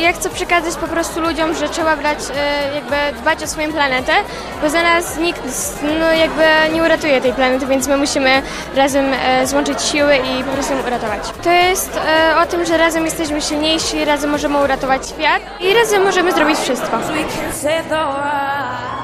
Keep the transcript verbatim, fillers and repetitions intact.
ja chcę przekazać po prostu ludziom, że trzeba brać, jakby dbać o swoją planetę, bo za nas nikt no, jakby nie uratuje tej planety, więc my musimy razem złączyć siły i po prostu ją uratować. To jest o tym, że razem jesteśmy silniejsi, razem możemy uratować świat i razem możemy zrobić wszystko.